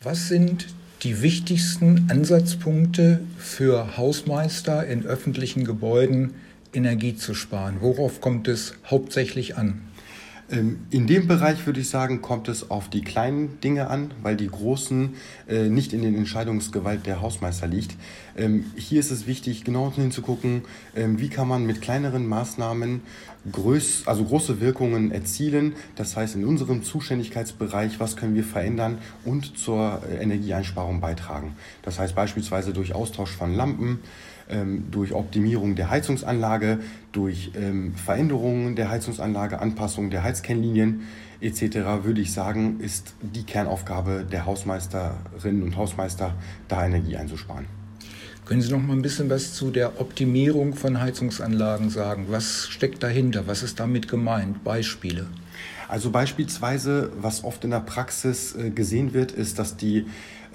Was sind die wichtigsten Ansatzpunkte für Hausmeister in öffentlichen Gebäuden, Energie zu sparen? Worauf kommt es hauptsächlich an? In dem Bereich würde ich sagen, kommt es auf die kleinen Dinge an, weil die großen nicht in den Entscheidungsgewalt der Hausmeister liegt. Hier ist es wichtig, genau hinzugucken, wie kann man mit kleineren Maßnahmen große Wirkungen erzielen. Das heißt, in unserem Zuständigkeitsbereich, was können wir verändern und zur Energieeinsparung beitragen. Das heißt beispielsweise durch Austausch von Lampen, durch Optimierung der Heizungsanlage, durch Veränderungen der Heizungsanlage, Anpassung der Heizkennlinien etc. würde ich sagen, ist die Kernaufgabe der Hausmeisterinnen und Hausmeister, da Energie einzusparen. Können Sie noch mal ein bisschen was zu der Optimierung von Heizungsanlagen sagen? Was steckt dahinter? Was ist damit gemeint? Beispiele? Also beispielsweise, was oft in der Praxis gesehen wird, ist, dass die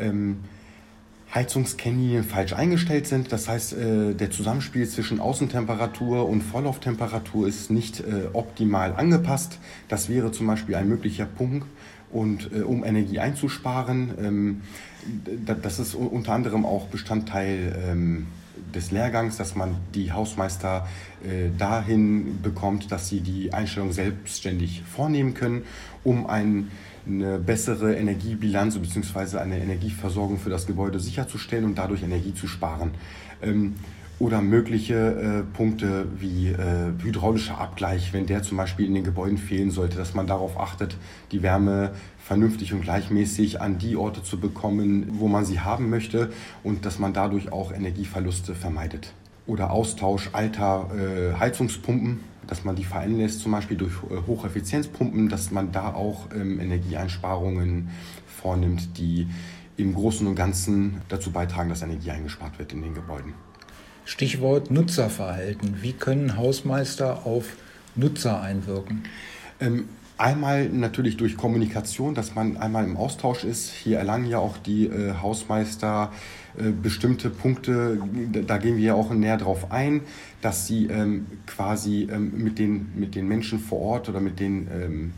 Heizungskennlinien falsch eingestellt sind. Das heißt, der Zusammenspiel zwischen Außentemperatur und Vorlauftemperatur ist nicht optimal angepasst. Das wäre zum Beispiel ein möglicher Punkt. Und um Energie einzusparen, das ist unter anderem auch Bestandteil des Lehrgangs, dass man die Hausmeister dahin bekommt, dass sie die Einstellung selbstständig vornehmen können, um eine bessere Energiebilanz bzw. eine Energieversorgung für das Gebäude sicherzustellen und dadurch Energie zu sparen. Oder mögliche Punkte wie hydraulischer Abgleich, wenn der zum Beispiel in den Gebäuden fehlen sollte, dass man darauf achtet, die Wärme vernünftig und gleichmäßig an die Orte zu bekommen, wo man sie haben möchte und dass man dadurch auch Energieverluste vermeidet. Oder Austausch alter Heizungspumpen, dass man die verändern lässt, zum Beispiel durch Hocheffizienzpumpen, dass man da auch Energieeinsparungen vornimmt, die im Großen und Ganzen dazu beitragen, dass Energie eingespart wird in den Gebäuden. Stichwort Nutzerverhalten. Wie können Hausmeister auf Nutzer einwirken? Einmal natürlich durch Kommunikation, dass man einmal im Austausch ist. Hier erlangen ja auch die Hausmeister bestimmte Punkte, da gehen wir ja auch näher drauf ein, dass sie quasi mit den Menschen vor Ort oder mit den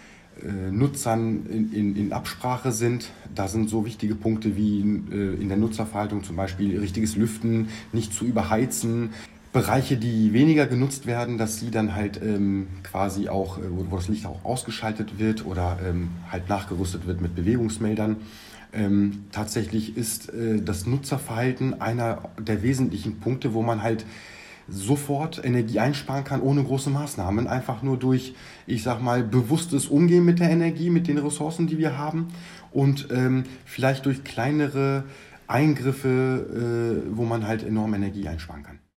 Nutzern in Absprache sind. Da sind so wichtige Punkte wie in der Nutzerverhaltung zum Beispiel richtiges Lüften, nicht zu überheizen. Bereiche, die weniger genutzt werden, dass sie dann halt quasi auch, wo das Licht auch ausgeschaltet wird oder halt nachgerüstet wird mit Bewegungsmeldern. Tatsächlich ist das Nutzerverhalten einer der wesentlichen Punkte, wo man halt sofort Energie einsparen kann, ohne große Maßnahmen. Einfach nur durch, ich sag mal, bewusstes Umgehen mit der Energie, mit den Ressourcen, die wir haben und vielleicht durch kleinere Eingriffe, wo man halt enorm Energie einsparen kann.